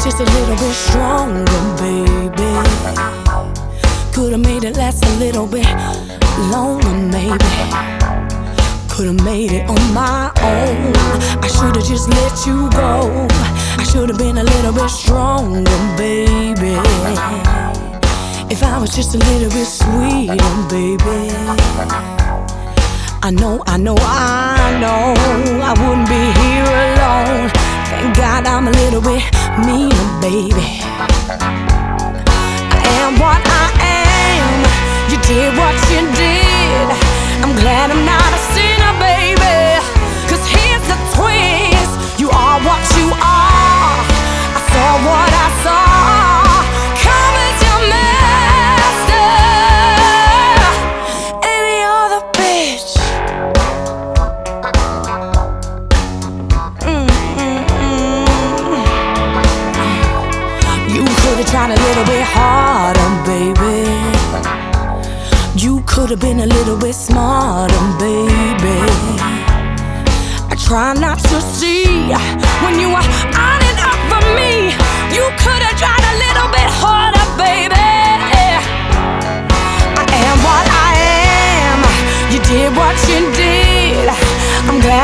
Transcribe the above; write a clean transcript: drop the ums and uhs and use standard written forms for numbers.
was just a little bit stronger, baby, could've made it last a little bit longer, maybe. Could've made it on my own. I should've just let you go. I should've been a little bit stronger, baby. If I was just a little bit sweeter, baby. I know I wouldn't be here alone. Thank God I'm a little bit meaner, baby. I am what I am. You did what you did. I'm glad I'm not a sinner, baby. 'Cause here's the twist. You are what you are. I saw what I saw. Come as your master. Any other bitch. You could've tried a little bit harder, baby. You could've been a little bit smarter, baby. I try not to see when you were on and up for me. You could've tried a little bit harder, baby. I am what I am. You did what you did. I'm glad